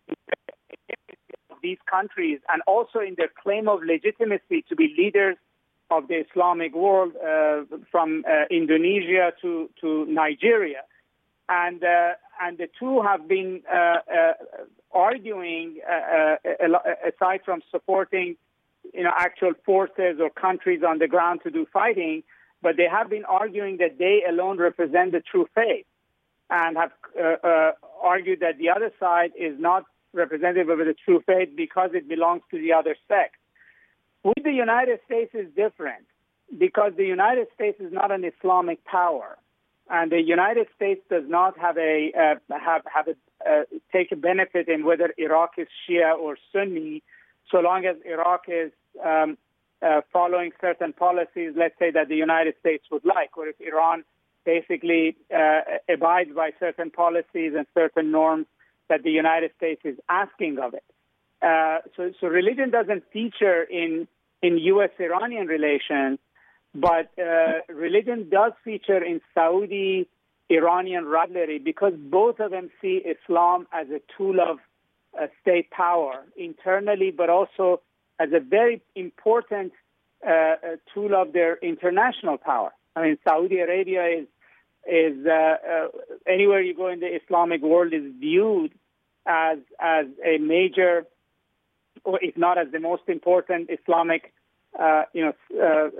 these countries, and also in their claim of legitimacy to be leaders of the Islamic world, uh, from uh, Indonesia to, to Nigeria. And uh, and the two have been uh, uh, arguing, uh, uh, aside from supporting, you know, actual forces or countries on the ground to do fighting, but they have been arguing that they alone represent the true faith, and have uh, uh, argued that the other side is not representative of the true faith because it belongs to the other sect. With the United States is different, because the United States is not an Islamic power, and the United States does not have a uh, have have a, uh, take a benefit in whether Iraq is Shia or Sunni, so long as Iraq is um, uh, following certain policies, let's say, that the United States would like, or if Iran basically uh, abides by certain policies and certain norms that the United States is asking of it. Uh, so, so religion doesn't feature in in U S Iranian relations, but uh, religion does feature in Saudi-Iranian rivalry, because both of them see Islam as a tool of uh, state power internally, but also as a very important uh, tool of their international power. I mean, Saudi Arabia is is uh, uh, anywhere you go in the Islamic world is viewed as as a major, or if not as the most important Islamic, uh, you know, uh,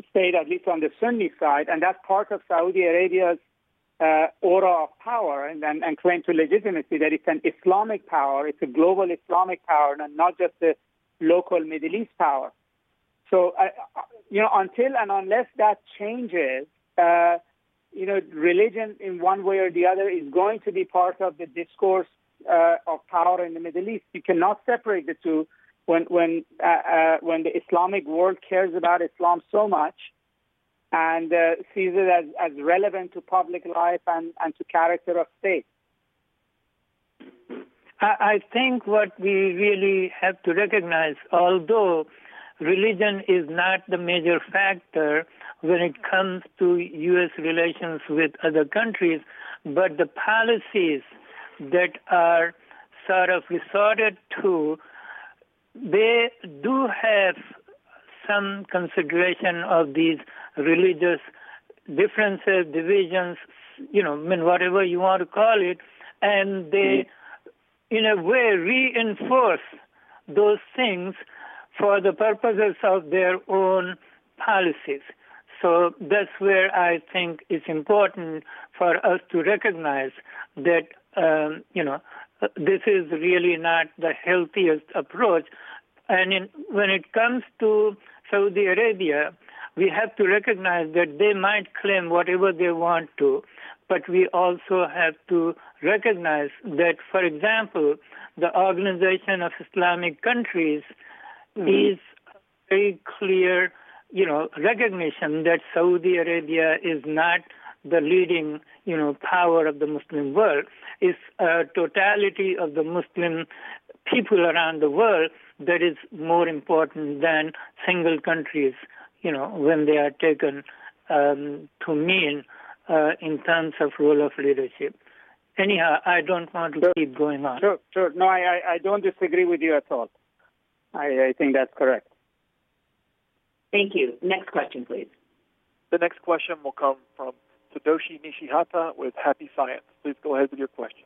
state, at least on the Sunni side, and that's part of Saudi Arabia's uh, aura of power and, and, and claim to legitimacy, that it's an Islamic power, it's a global Islamic power, and not just a local Middle East power. So, uh, you know, until and unless that changes, uh, you know, religion in one way or the other is going to be part of the discourse uh, of power in the Middle East. You cannot separate the two when when uh, uh, when the Islamic world cares about Islam so much and uh, sees it as, as relevant to public life and, and to character of state. I think what we really have to recognize, although religion is not the major factor when it comes to U S relations with other countries, but the policies that are sort of resorted to, they do have some consideration of these religious differences, divisions, you know, I mean, whatever you want to call it, and they, in a way, reinforce those things for the purposes of their own policies. So that's where I think it's important for us to recognize that, um, you know, this is really not the healthiest approach. And in, when it comes to Saudi Arabia, we have to recognize that they might claim whatever they want to, but we also have to recognize that, for example, the Organization of Islamic Countries mm-hmm. is very clear, you know, recognition that Saudi Arabia is not the leading, you know, power of the Muslim world. It's a totality of the Muslim people around the world that is more important than single countries, you know, when they are taken um, to mean uh, in terms of role of leadership. Anyhow, I don't want to sure. keep going on. Sure, sure. No, I, I don't disagree with you at all. I, I think that's correct. Thank you. Next question, please. The next question will come from Satoshi Nishihata with Happy Science. Please go ahead with your question.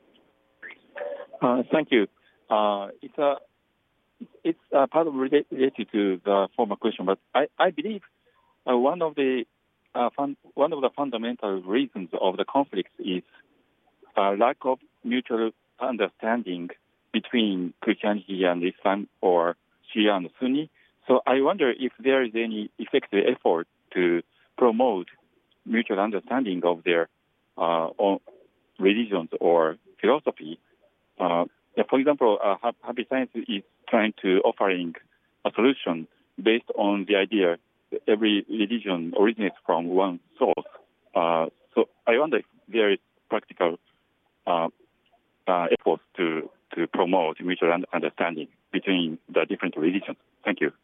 Uh, thank you. Uh, it's a it's uh, part of related to the former question, but I, I believe uh, one of the uh, fun, one of the fundamental reasons of the conflicts is uh, lack of mutual understanding between Christianity and Islam or Shia and Sunni. So I wonder if there is any effective effort to promote mutual understanding of their uh, own religions or philosophy. Uh, for example, uh, Happy Science is trying to offering a solution based on the idea that every religion originates from one source. Uh, so I wonder if there is practical uh, uh, efforts to, to promote mutual understanding between the different religions. Thank you.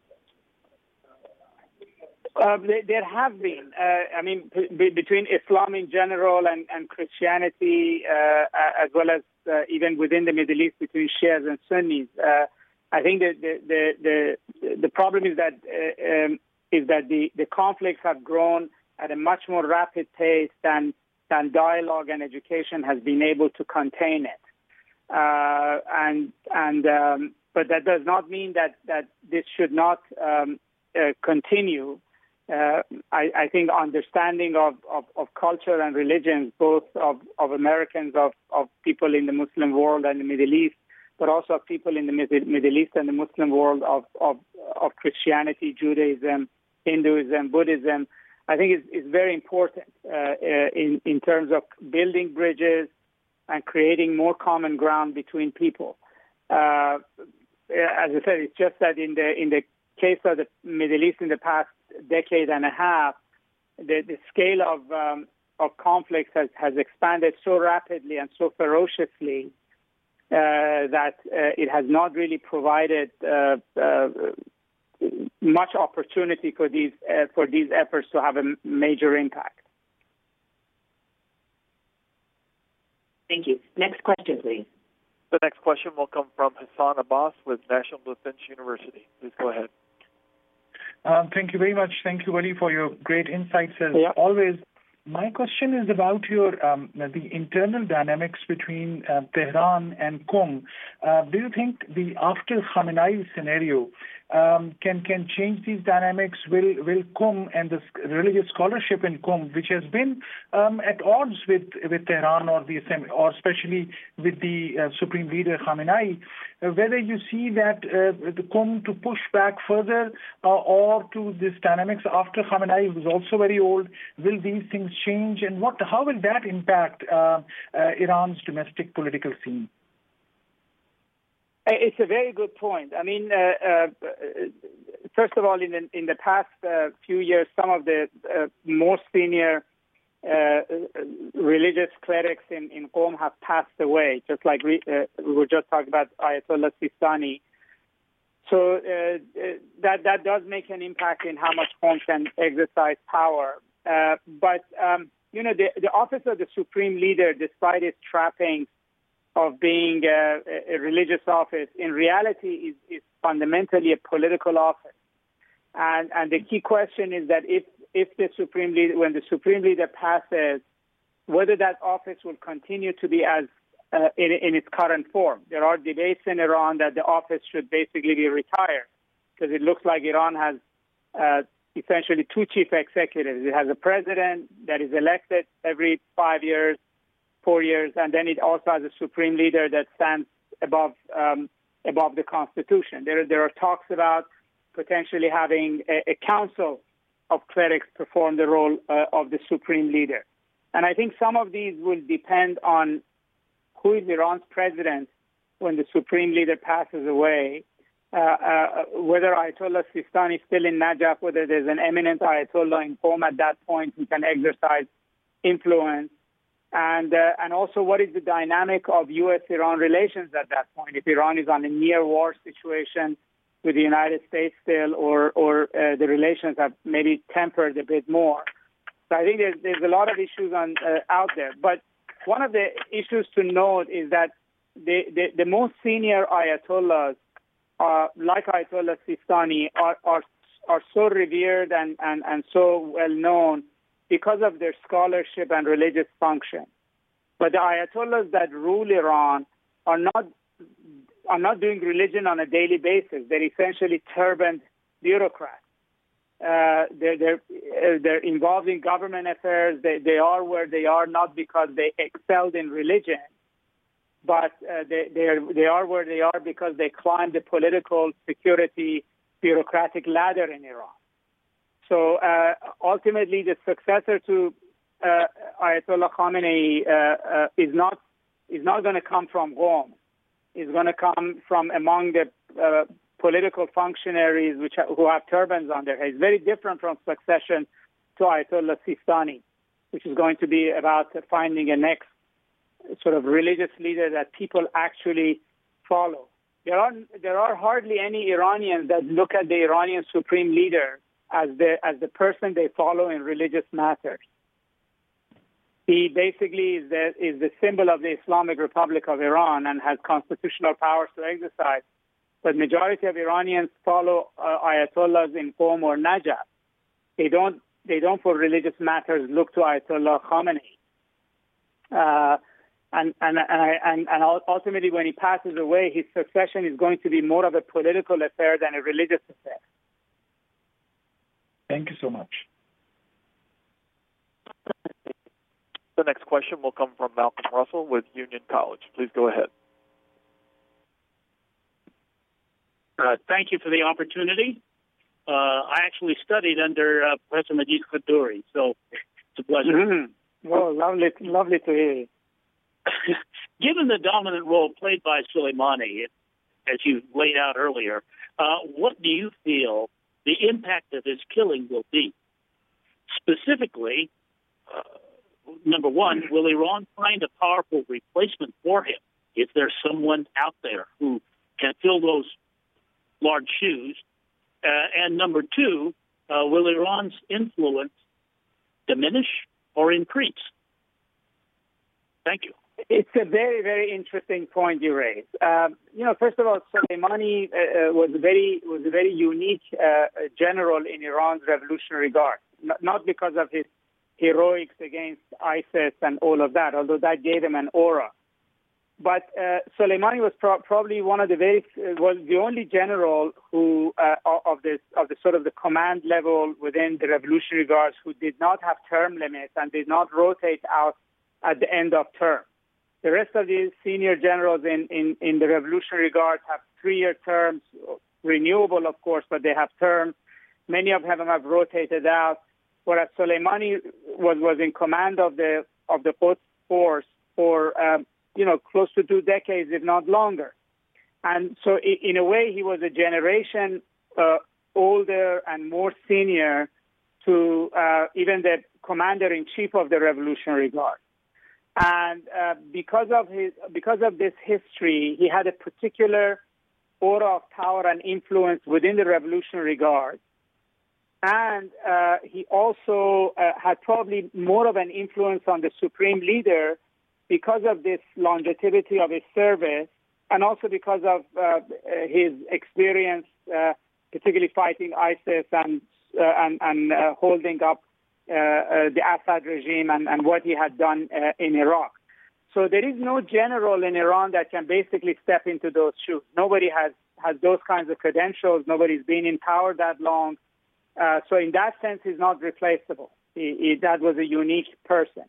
Uh, there have been, uh, I mean, b- between Islam in general and, and Christianity, uh, as well as uh, even within the Middle East between Shias and Sunnis. Uh, I think that the the the, the problem is that uh, um, is that the, the conflicts have grown at a much more rapid pace than than dialogue and education has been able to contain it. Uh, and and um, but that does not mean that that this should not um, uh, continue. Uh, I, I think understanding of, of, of culture and religions, both of, of Americans, of, of people in the Muslim world and the Middle East, but also of people in the Middle East and the Muslim world, of, of, of Christianity, Judaism, Hinduism, Buddhism, I think is, is very important uh, in, in terms of building bridges and creating more common ground between people. Uh, as I said, it's just that in the in the case of the Middle East in the past decade and a half, the, the scale of um, of conflicts has, has expanded so rapidly and so ferociously uh, that uh, it has not really provided uh, uh, much opportunity for these uh, for these efforts to have a major impact. Thank you. Next question, please. The next question will come from Hassan Abbas with National Defense University. Please go ahead. Um, thank you very much. Thank you, Wali, for your great insights as yeah. always. My question is about your um, the internal dynamics between uh, Tehran and Qom. Uh, do you think the after Khamenei scenario um, can can change these dynamics? Will will Qum and the religious scholarship in Qum, which has been um, at odds with with Tehran or the or especially with the uh, Supreme Leader Khamenei, uh, whether you see that uh, the Qum to push back further uh, or to this dynamics after Khamenei, who's also very old, will these things change, and what how will that impact uh, uh, Iran's domestic political scene? It's a very good point. I mean, uh, uh, first of all, in the, in the past uh, few years, some of the uh, most senior uh, religious clerics in, in Qom have passed away, just like we, uh, we were just talking about Ayatollah Sistani. So uh, that that does make an impact in how much Qom can exercise power. Uh, but, um, you know, the, the office of the Supreme Leader, despite its trappings of being a, a religious office, in reality is, is fundamentally a political office. And and the key question is that if, if the Supreme Leader, when the Supreme Leader passes, whether that office will continue to be as uh, in, in its current form. There are debates in Iran that the office should basically be retired because it looks like Iran has uh, essentially two chief executives. It has a president that is elected every five years, four years, and then it also has a supreme leader that stands above um, above the constitution. There, there are talks about potentially having a, a council of clerics perform the role uh, of the supreme leader. And I think some of these will depend on who is Iran's president when the supreme leader passes away, uh, uh, whether Ayatollah Sistani is still in Najaf, whether there's an eminent Ayatollah in Qom at that point who can exercise influence. And uh, and also, what is the dynamic of U S Iran relations at that point? If Iran is on a near war situation with the United States still, or or uh, the relations have maybe tempered a bit more. So I think there's there's a lot of issues on uh, out there. But one of the issues to note is that the the, the most senior Ayatollahs, uh, like Ayatollah Sistani, are are are so revered and, and, and so well known because of their scholarship and religious function. But the Ayatollahs that rule Iran are not are not doing religion on a daily basis. They're essentially turbaned bureaucrats. Uh, they're they're, uh, they're involved in government affairs. They they are where they are not because they excelled in religion, but uh, they they are, they are where they are because they climbed the political, security, bureaucratic ladder in Iran. So uh, ultimately, the successor to uh, Ayatollah Khamenei uh, uh, is not is not going to come from Qom. It's going to come from among the uh, political functionaries which ha- who have turbans on their heads. Very different from succession to Ayatollah Sistani, which is going to be about finding a next sort of religious leader that people actually follow. There are there are hardly any Iranians that look at the Iranian supreme leader as the as the person they follow in religious matters. He basically is the is the symbol of the Islamic Republic of Iran and has constitutional powers to exercise. But majority of Iranians follow uh, Ayatollahs in Qom or Najaf. They don't they don't for religious matters look to Ayatollah Khamenei. Uh, and and and and ultimately, when he passes away, his succession is going to be more of a political affair than a religious affair. Thank you so much. The next question will come from Malcolm Russell with Union College. Please go ahead. Uh, thank you for the opportunity. Uh, I actually studied under uh, Professor Majid Khadouri, so it's a pleasure. Mm-hmm. Well, lovely, lovely to hear you. Given the dominant role played by Soleimani, as you laid out earlier, uh, what do you feel the impact of his killing will be? Specifically, uh, number one, will Iran find a powerful replacement for him? Is there someone out there who can fill those large shoes? Uh, and number two, uh, will Iran's influence diminish or increase? Thank you. It's a very, very interesting point you raise. Um, you know, first of all, Soleimani uh, was a very was a very unique uh, general in Iran's Revolutionary Guard. N- not because of his heroics against ISIS and all of that, although that gave him an aura. but uh, Soleimani was pro- probably one of the very uh, was the only general who uh, of this of the sort of the command level within the Revolutionary Guards who did not have term limits and did not rotate out at the end of term. The rest of the senior generals in, in, in the Revolutionary Guards have three-year terms, renewable, of course, but they have terms. Many of them have rotated out, whereas Soleimani was, was in command of the of the Quds force for um, you know close to two decades, if not longer. And so, in a way, he was a generation uh, older and more senior to uh, even the commander-in-chief of the Revolutionary Guard. And uh, because of his, because of this history, he had a particular aura of power and influence within the Revolutionary Guard. And uh, he also uh, had probably more of an influence on the supreme leader because of this longevity of his service, and also because of uh, his experience, uh, particularly fighting ISIS and uh, and, and uh, holding up Uh, uh, the Assad regime and, and what he had done uh, in Iraq. So there is no general in Iran that can basically step into those shoes. Nobody has, has those kinds of credentials. Nobody's been in power that long. Uh, so in that sense, he's not replaceable. He, he, that was a unique person.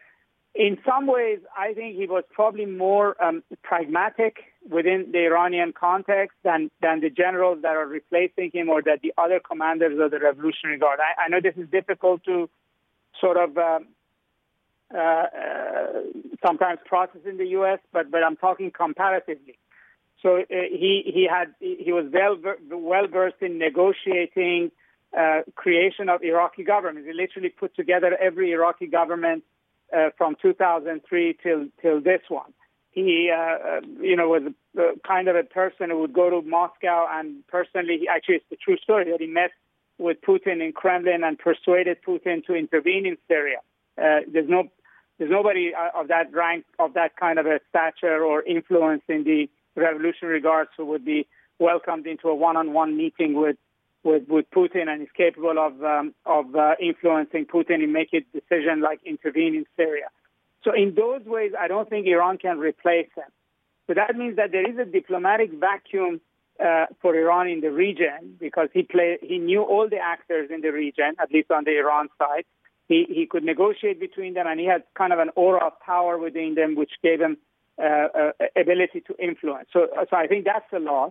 In some ways, I think he was probably more um, pragmatic within the Iranian context than, than the generals that are replacing him or that the other commanders of the Revolutionary Guard. I, I know this is difficult to sort of um, uh, uh, sometimes process in the U S, but, but I'm talking comparatively. So uh, he he had he was well well versed in negotiating uh, creation of Iraqi government. He literally put together every Iraqi government Uh, from two thousand three till till this one. He, uh, uh, you know, was uh, kind of a person who would go to Moscow and personally, he, actually, it's the true story that he met with Putin in Kremlin and persuaded Putin to intervene in Syria. Uh, there's no, there's nobody of that rank, of that kind of a stature or influence in the Revolutionary Guards who would be welcomed into a one-on-one meeting with. With, with Putin, and is capable of um, of uh, influencing Putin in making a decision like intervene in Syria. So in those ways, I don't think Iran can replace him. So that means that there is a diplomatic vacuum uh, for Iran in the region because he play, he knew all the actors in the region, at least on the Iran side. He he could negotiate between them, and he had kind of an aura of power within them, which gave him uh, uh, ability to influence. So so I think that's a loss.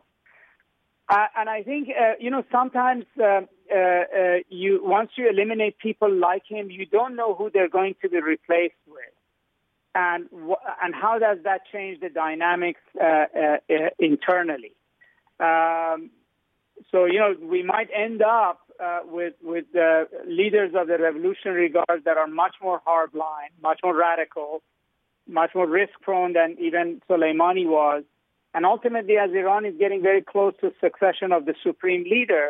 Uh, and I think, uh, you know, sometimes uh, uh, uh, you once you eliminate people like him, you don't know who they're going to be replaced with. And wh- and how does that change the dynamics uh, uh, uh, internally? Um, so, you know, we might end up uh, with, with uh, leaders of the Revolutionary Guard that are much more hardline, much more radical, much more risk-prone than even Soleimani was. And ultimately, as Iran is getting very close to succession of the supreme leader,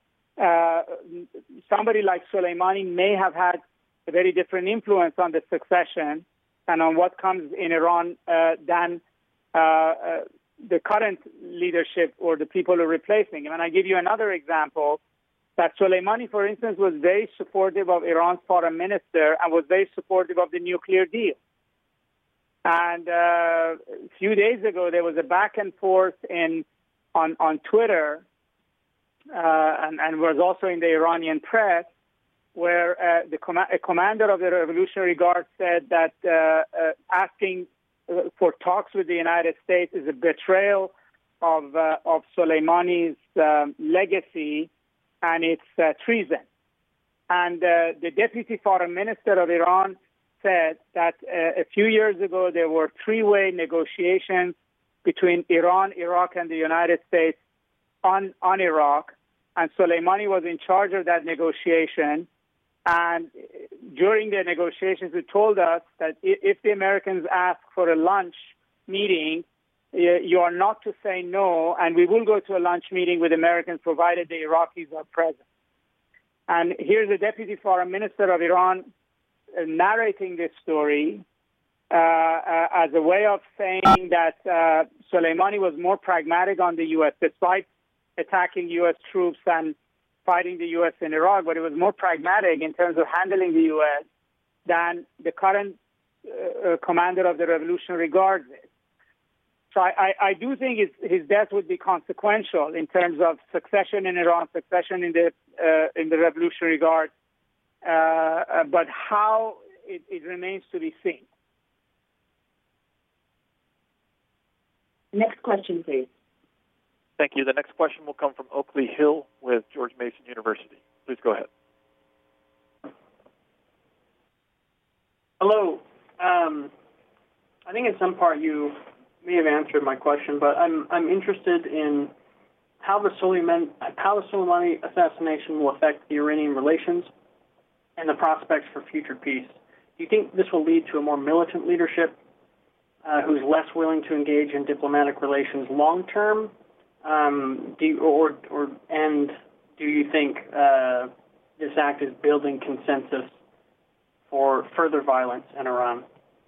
uh, somebody like Soleimani may have had a very different influence on the succession and on what comes in Iran uh, than uh, uh, the current leadership or the people who are replacing him. And I give you another example, that Soleimani, for instance, was very supportive of Iran's foreign minister and was very supportive of the nuclear deal. And uh, a few days ago, there was a back and forth in on on Twitter, uh, and, and was also in the Iranian press, where uh, the com- a commander of the Revolutionary Guard said that uh, uh, asking for talks with the United States is a betrayal of uh, of Soleimani's um, legacy, and it's uh, treason. And uh, the deputy foreign minister of Iran said that uh, a few years ago there were three-way negotiations between Iran, Iraq, and the United States on, on Iraq, and Soleimani was in charge of that negotiation. And during the negotiations, he told us that if the Americans ask for a lunch meeting, you are not to say no, and we will go to a lunch meeting with Americans provided the Iraqis are present. And here's the deputy foreign minister of Iran narrating this story uh, uh, as a way of saying that uh, Soleimani was more pragmatic on the U S, despite attacking U S troops and fighting the U S in Iraq, but it was more pragmatic in terms of handling the U S than the current uh, uh, commander of the Revolutionary Guards is. So I, I, I do think his, his death would be consequential in terms of succession in Iran, succession in the uh, in the Revolutionary Guard, uh, uh, but how it, it remains to be seen. Next question, please. Thank you. The next question will come from Oakley Hill with George Mason University. Please go ahead. Hello. Um, I think in some part you may have answered my question, but I'm I'm interested in how the Soleimani how the Soleimani assassination will affect the Iranian relations and the prospects for future peace. Do you think this will lead to a more militant leadership uh, who's less willing to engage in diplomatic relations long term? Um, do you, or or and do you think uh, this act is building consensus for further violence in Iran?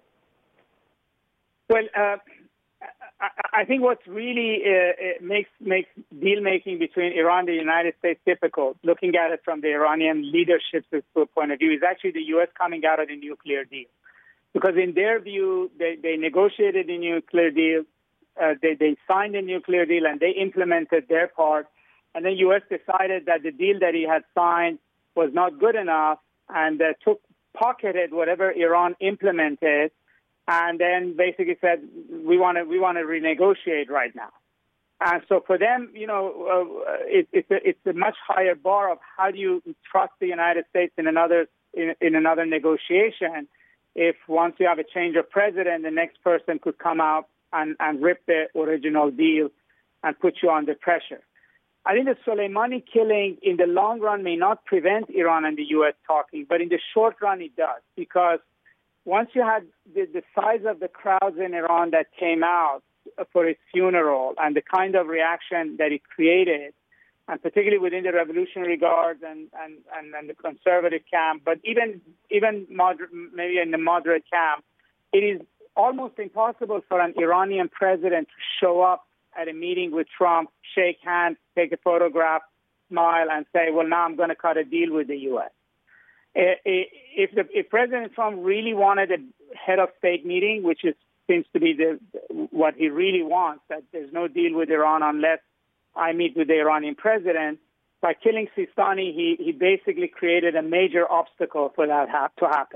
Well, uh, I, I think what really uh, makes makes deal making between Iran and the United States difficult, looking at it from the Iranian leadership's point of view, is actually the U S coming out of the nuclear deal. Because in their view, they, they negotiated the nuclear deal, uh, they, they signed a nuclear deal, and they implemented their part. And then U S decided that the deal that he had signed was not good enough, and uh, took pocketed whatever Iran implemented, and then basically said, we want to we want to renegotiate right now. And so for them, you know, uh, it, it's a, it's a much higher bar of how do you trust the United States in another in, in another negotiation if once you have a change of president, the next person could come out and, and rip the original deal and put you under pressure. I think the Soleimani killing in the long run may not prevent Iran and the U S talking, but in the short run it does, because once you had the, the size of the crowds in Iran that came out for his funeral and the kind of reaction that it created, and particularly within the Revolutionary Guards and, and, and, and the conservative camp, but even even moder- maybe in the moderate camp, it is almost impossible for an Iranian president to show up at a meeting with Trump, shake hands, take a photograph, smile, and say, well, now I'm going to cut a deal with the U S. If, the, if President Trump really wanted a head of state meeting, which is, seems to be the, what he really wants, that there's no deal with Iran unless I meet with the Iranian president, by killing Sistani, he, he basically created a major obstacle for that ha- to happen.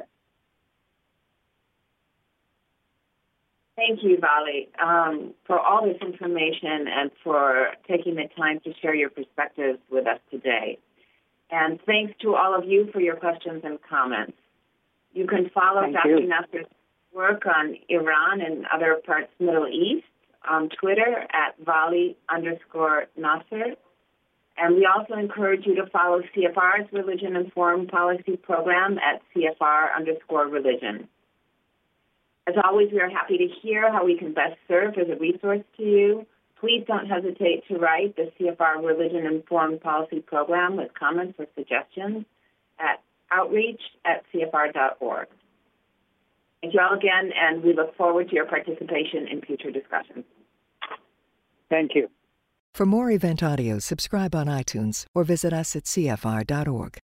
Thank you, Vali, um, for all this information and for taking the time to share your perspectives with us today. And thanks to all of you for your questions and comments. You can follow Thank Doctor you. Nasser's work on Iran and other parts of the Middle East on Twitter at Vali underscore Nasser. And we also encourage you to follow C F R's Religion and Foreign Policy Program at C F R underscore religion. As always, we are happy to hear how we can best serve as a resource to you. Please don't hesitate to write the C F R Religion and Foreign Policy Program with comments or suggestions at outreach at C F R dot org. Thank you all again, and we look forward to your participation in future discussions. Thank you. For more event audio, subscribe on iTunes or visit us at C F R dot org.